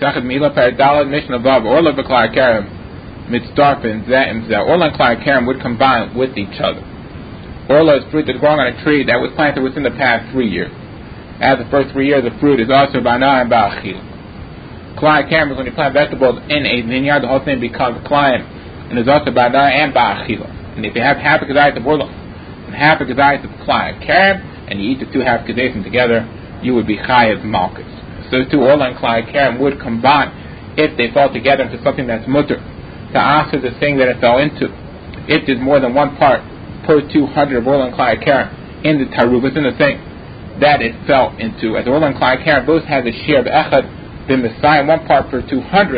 Masachet Mila Paradala Mishnah Vav Orla B'Klai Karim Mitzdarfin Za'im Zah. Orla and Klai Karim would combine with each other. Orla is fruit that's growing on a tree that was planted within the past 3 years. As the first 3 years, the fruit is also Bana and Ba'achil. Klai Karim is when you plant vegetables in a vineyard, the whole thing becomes Klai, and is also Bana and Ba'achil. And if you have half a kedayis of Orla and half a kedayis of Klai Karim, and you eat the two half kedayis together, you would be chayav malchus. So too, Orla and Klai Karim would combine if they fall together into something that's mutter to answer the thing that it fell into. If there's more than one part per 200 of Orla and Klai Karim in the taruvas, in the thing that it fell into, as Orla and Klai Karim both have a share of echad, the Messiah, one part per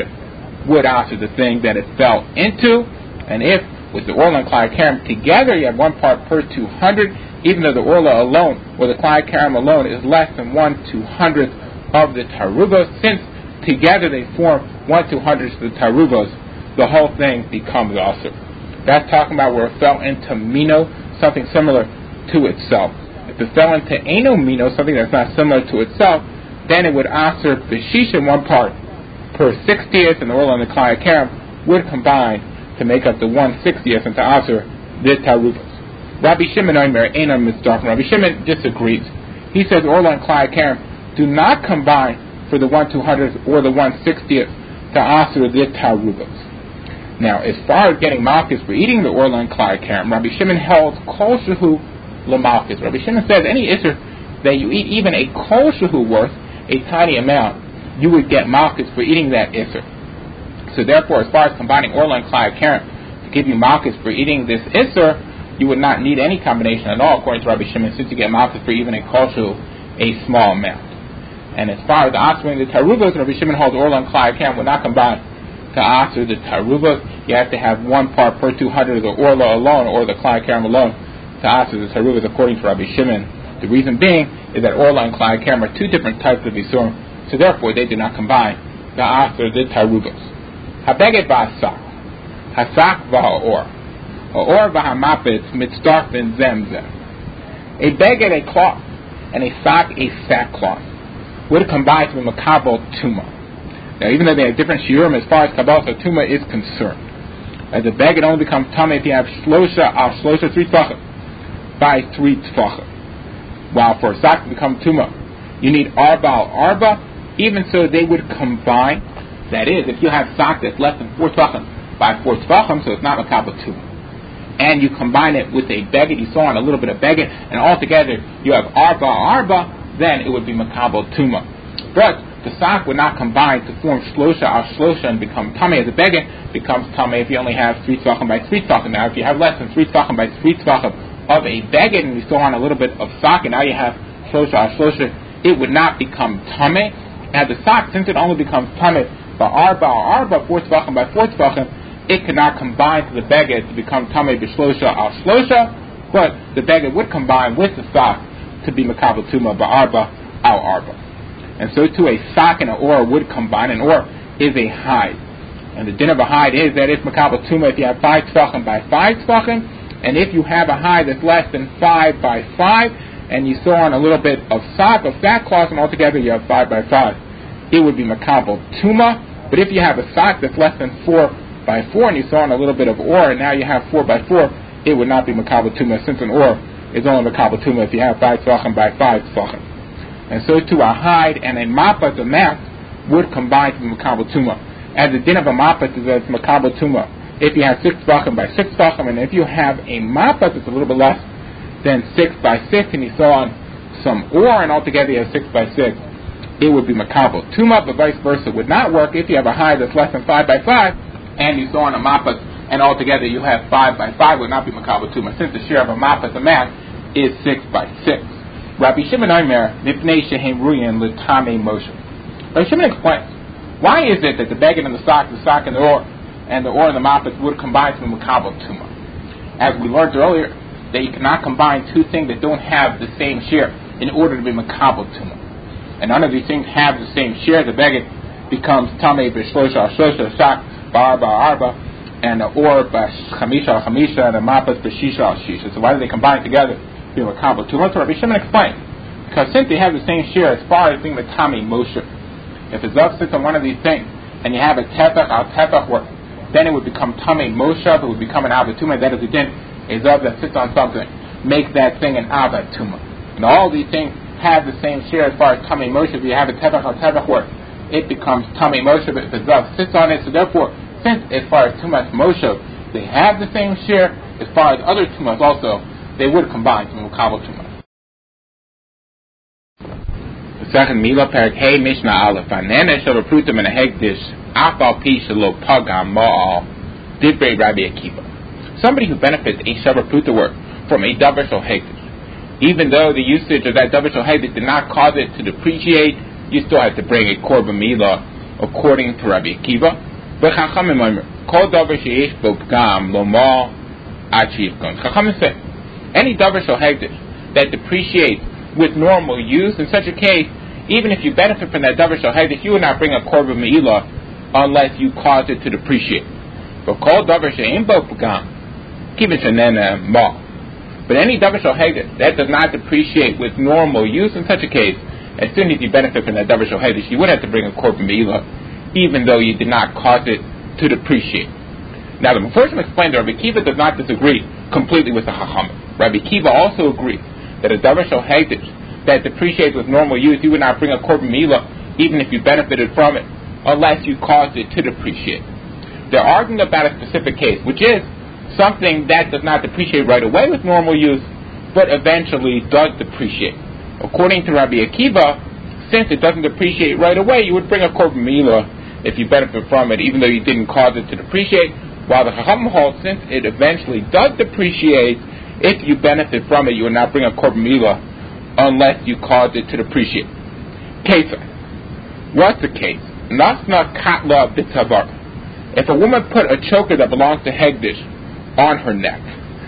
200 would answer the thing that it fell into. And if with the Orla and Klai Karim together you have one part per 200, even though the Orla alone or the Klai Karim alone is less than 1/200th of the taruvos, since together they form 1/200th of the taruvos, the whole thing becomes also. That's talking about where it fell into mino, something similar to itself. If it fell into eno mino, something that's not similar to itself, then it would answer Beshisha, one part per 60th, and the Orla and the Klai Karim would combine to make up the 1/60th and to answer the taruvos. Rabbi Shimon Omer Einar Mitzdarfin. Rabbi Shimon disagrees. He says Orla and Klai Karim do not combine for the 1/200th or the 1/60th to answer the taruvos. Now, as far as getting malchus for eating the Orla and Klai Karim, Rabbi Shimon held kol shehu l'malchus. Rabbi Shimon says any isser that you eat, even a kol shehu worth, a tiny amount, you would get malchus for eating that isser. So therefore, as far as combining Orla and Klai Karim to give you malchus for eating this isser, you would not need any combination at all, according to Rabbi Shimon, since you get malchus for even a kol shehu, a small amount. And as far as the answering the taruvos, Rabbi Shimon holds Orla and Klai Karim would not combine to answer the taruvos. You have to have one part per 200 of the Orla alone or the Klai Karim alone to answer the taruvos, according to Rabbi Shimon. The reason being is that Orla and Klai Karim are two different types of isurim, so therefore they do not combine to answer the taruvos. Habeged v'asak, hasak v'ha'or, ha'or v'hamapetz mitzdarfin zemzem. A beged, a cloth, and a sak, a sackcloth, would combine to be makabel tuma. Now, even though they have different shiurim as far as kabbalah tuma is concerned, as a beged only becomes tame if you have shlosha al shlosha 3 tfachim by 3 tfachim. While for a sak to become tuma, you need arba al arba. Even so, they would combine. That is, if you have sak that's less than 4 tfachim by 4 tfachim, so it's not makabel tuma, and you combine it with a beged, you saw on a little bit of beged, and altogether you have arba al arba, then it would be makabel tuma. But the sak would not combine to form shlosha al shlosha and become tameh. As a beged becomes tameh if you only have 3 tfachim by 3 tfachim. Now, if you have less than 3 tfachim by 3 tfachim of a beged, and you still on a little bit of sak, and now you have shlosha al shlosha, it would not become tameh. And the sak, since it only becomes tameh by arba al arba, 4 tfachim by 4 tfachim, it could not combine to the beged to become tameh b'shlosha al shlosha, but the beged would combine with the sak to be makabel tuma ba'arba al arba. And so too a sak and an or would combine. An or is a hide. And the din of a hide is that it's makabel tuma if you have 5 tfachim by 5 tfachim, and if you have a hide that's less than 5 by 5, and you sew on a little bit of sak, of sackcloth, and altogether you have 5 by 5, it would be makabel tuma. But if you have a sak that's less than 4 by 4, and you sew on a little bit of or, and now you have 4 by 4, it would not be makabel tuma, since an or is only makabel tuma if you have 5 tfachim by 5 tfachim. And so too a hide and a mapat, a mat, would combine to be makabel tuma. As the din of a mapat is that it's makabel tuma if you have 6 tfachim by 6 tfachim, and if you have a mapat that's a little bit less than 6 by 6, and you sew on some or, and altogether you have 6 by 6, it would be makabel tuma. But vice versa would not work if you have a hide that's less than 5 by 5, and you sew on a mapat, and altogether you have 5 by 5, would not be makabel tuma, since the share of a mapat, the mat, is 6 by 6. Rabbi Shimon Omer, Mipnei Shehem Ruyan L'Tamei Moshe. Rabbi Shimon explains, why is it that the beged and the sak and the or and the mapat would combine to be makabel tuma? As we learned earlier, that you cannot combine two things that don't have the same share in order to be makabel tuma. And none of these things have the same share. The beged becomes tamei b'shlosha shlosha, sak ba'arba arba, and the or b'chamisha chamisha, and the mapat b'shisha shisha. So why do they combine together? Makabel tuma. So Rabbi Shimon explained, because since they have the same share as far as being the Tamei Moshe, If a zav sits on one of these things, and you have a tefach al tefach work, then it would become tamei moshav, it would become an avad tumah. That is the din. A zav that sits on something makes that thing an avad tumah. And all these things have the same share as far as tamei moshav. If you have a tefach al tefach work, it becomes tamei moshav if a zav sits on it. So therefore, since as far as tumas moshav, they have the same share, as far as other tumas also, they would combine to mukabel tumas. Second Mila Perak Hey Mishnah Aleph Anana shall recruit them in a hegdish Afal Pi Shalo Pagam Ma'al Divrei Rabbi Akiva. Somebody who benefits a Shabbat work from a davar shel hegdish, even though the usage of that davar shel hegdish did not cause it to depreciate, you still have to bring a korban milah according to Rabbi Akiva. But Chachamim Omer Kol davar sheyesh bo pgam lo mal ad sheyifkon. Chachamim say any davar shel hegdish that depreciates with normal use, in such a case, even if you benefit from that davar shel hegdish, you would not bring a korban milah unless you cause it to depreciate. But kol davar she'ein bo pgam kivin shenena mal. But any davar shel hegdish that does not depreciate with normal use, in such a case, as soon as you benefit from that davar shel hegdish, you would have to bring a korban milah, even though you did not cause it to depreciate. Now, the Meforshim explained that Rabbi Akiva does not disagree completely with the Chachamim. Rabbi Akiva also agrees that a davar shel hegdish that depreciates with normal use, you would not bring a korban milah, even if you benefited from it, unless you caused it to depreciate. They're arguing about a specific case, which is something that does not depreciate right away with normal use, but eventually does depreciate. According to Rabbi Akiva, since it doesn't depreciate right away, you would bring a korban milah if you benefit from it, even though you didn't cause it to depreciate, while the Chachamim hold, since it eventually does depreciate, if you benefit from it, you will not bring a korban milah unless you cause it to depreciate. Case. What's the case? Nasna katla b'tavar. If a woman put a choker that belongs to hegdish on her neck,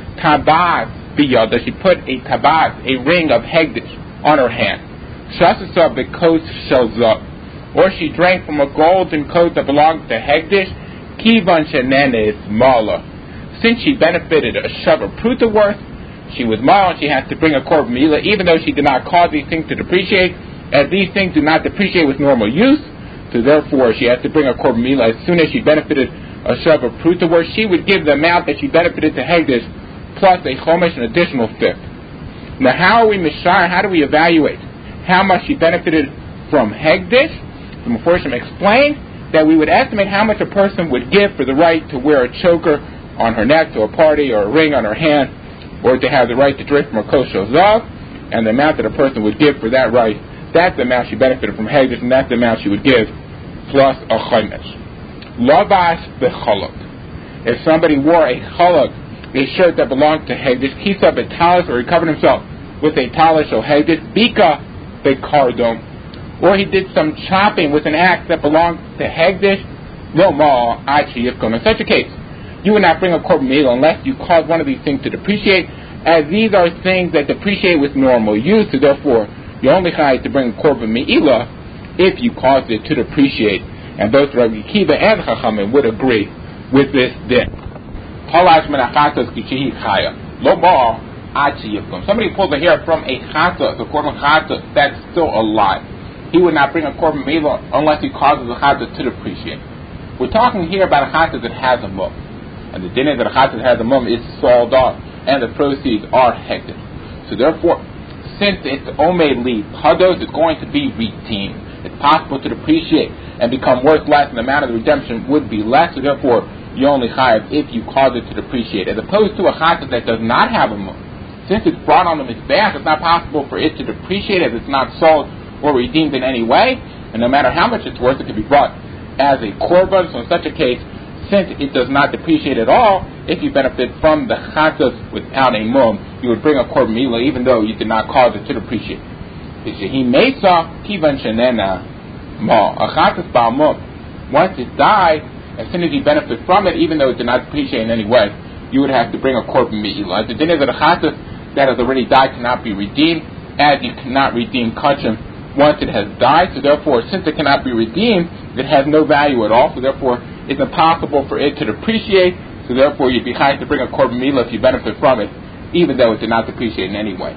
tabaz biyada, she put a tabaz, a ring of hegdish, on her hand. Shasasa b'kos shelza, or she drank from a golden coat that belongs to hegdish, kivan shenenes mala. Since she benefited a Shabbat Pruta worth, she was mal, she has to bring a korban milah, even though she did not cause these things to depreciate, as these things do not depreciate with normal use, so therefore she has to bring a korban milah. As soon as she benefited a Shabbat Pruta worth, she would give the amount that she benefited to hegdish, plus a chomesh, an additional fifth. Now how are we mishar, how do we evaluate how much she benefited from hegdish? The Meforshim explained that we would estimate how much a person would give for the right to wear a choker on her neck to a party, or a ring on her hand, or to have the right to drink from a kosher zav, and the amount that a person would give for that right, that's the amount she benefited from hegdish, and that's the amount she would give, plus a chomesh. Lavash b'chalak. If somebody wore a chalak, a shirt that belonged to hegdish, keeps up a talis, or he covered himself with a talis or hegdish, bika b'kardom, or he did some chopping with an axe that belonged to hegdish, lo ma ad sheyifkom. In such a case, you would not bring a korban milah unless you cause one of these things to depreciate, as these are things that depreciate with normal use, so therefore you only have to bring a korban milah if you cause it to depreciate. And both Rabbi Akiva and Chachamim would agree with this din. Somebody pulls a hair from a chatas, a korban chatas that's still alive. He would not bring a korban milah unless he causes the chatas to depreciate. We're talking here about a chatas that has a mum. And the din that a chatas has a mum is sold off, and the proceeds are hegdish. So therefore, since it's omeli pados, it's going to be redeemed. It's possible to depreciate and become worth less, and the amount of the redemption would be less. So therefore, you only chayav if you cause it to depreciate, as opposed to a chatas that does not have a mum. Since it's brought on the mizbeach, it's not possible for it to depreciate, as it's not sold or redeemed in any way. And no matter how much it's worth, it can be brought as a korban. So in such a case, since it does not depreciate at all, if you benefit from the chatas without a mum, you would bring a korban milah, even though you did not cause it to depreciate. He mesa kivan shenena ma. A chatas ba'al mum, once it died, as soon as you benefit from it, even though it did not depreciate in any way, you would have to bring a korban milah. The din is that a chatas that has already died cannot be redeemed, as you cannot redeem kachim once it has died. So therefore, since it cannot be redeemed, it has no value at all. So therefore, it's impossible for it to depreciate. So therefore, you'd be chayav to bring a korban milah if you benefit from it, even though it did not depreciate in any way.